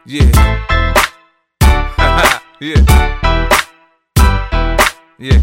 Yeah. Yeah. Yeah.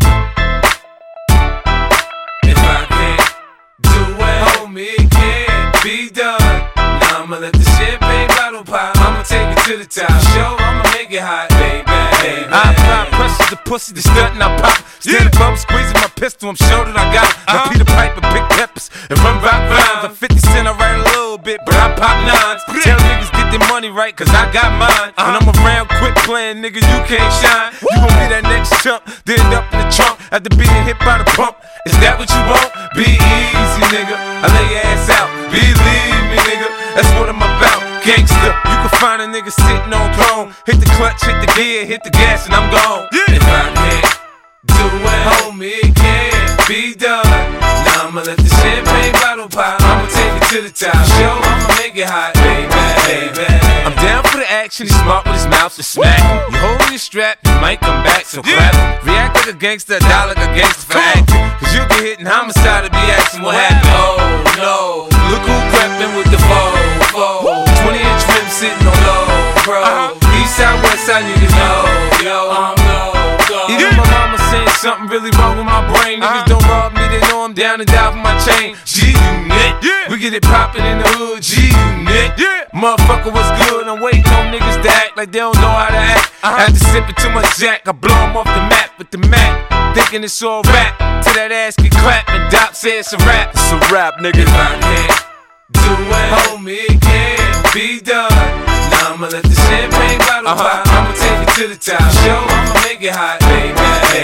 If I can't do it, homie, it can't be done. Now I'ma let the champagne bottle pop. I'ma take it to the top. Show, I'ma make it hot, baby. I apply pressure to pussy, the stunt and I pop. Stand above, squeezing my pistol, I'm sure that I got it. Now Peter Piper, Big Peppers, and run rock rhymes. Like 50 Cent, I write a little bit, but I pop nines. Tell niggas get their money right, cause I got mine. When I'm around, quit playing, nigga, you can't shine. You gon' be that next chump, then end up in the trunk after being hit by the pump. Is that what you want? Be easy, nigga. I lay your ass out. Believe me, nigga. That's what I'm about. Gangsta, you can find a nigga sitting on throne. Hit the clutch, hit the gear, hit the gas, and I'm gone. If I can't do it, homie, it can't be done. Now I'ma let the champagne bottle pop. I'ma take it to the top. Show, I'ma make it hot, baby. I'm down for the action. He's smart with his mouth to smack him. You holding your strap, you might come back, so clap him. React like a gangster, die like a gangster for acting. Cause you get hit in homicide to be asking what happened. Oh no, look who crept in with the foe. 20-inch rim sitting on low, bro. East side, west side, niggas know, yo, I'm low. Even my mama saying something really wrong with my brain. Niggas don't rob me, they know I'm down and die for my chain. G-Unit, we get it poppin' in the hood. G-Unit, motherfucker, what's good? I'm waiting on niggas to act like they don't know how to act. After sipping too much Jack, I blow them off the map with the Mac. Thinking it's all rap, till that ass get clapped and Doc says it's a rap. It's a rap, nigga. If I can't do it, homie, it can't be done. Now I'ma let the champagne bottle pop. I'ma take it to the top. Show, I'ma make it hot, baby.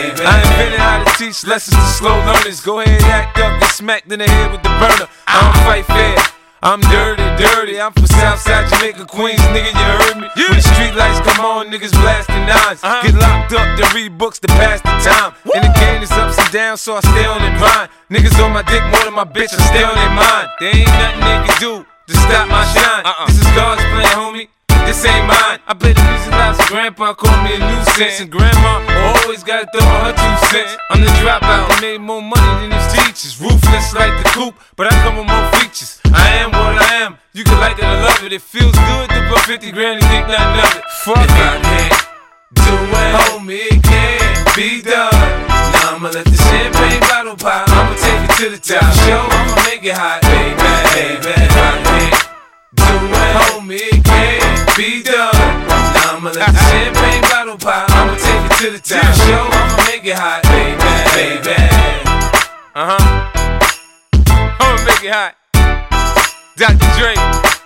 I invented how to teach lessons to slow learners. Go ahead, act up, get smacked in the head with the burner. I don't fight fair, I'm dirty. I'm from Southside Jamaica, Queens, nigga, you heard me. When the street lights come on, niggas blasting nines. Get locked up to read books to pass the time. And the game is ups and downs, so I stay on their grind. Niggas on my dick more than my bitch, I stay on their mind. There ain't nothing they can do to stop my shine. This is God's plan, homie. This ain't mine. I play the music loud, so grandpa called me a nuisance. And grandma always gotta throw her 2 cents. I'm the dropout, I made more money than his teachers. Ruthless like the coupe, but I come with more features. I am what I am, you can like it or love it. It feels good to put 50 grand and think nothing of it. Fuck if I can't do it, homie, it can't be done. Now I'ma let the champagne bottle pop. I'ma take it to the top. Show, I'ma make it hot, baby. If I can't do it, homie, it can't be done. Now I'ma let the champagne bottle pop. I'ma take it to the top. Show, I'ma make it hot, baby. I'ma make it hot. Dr. Dre.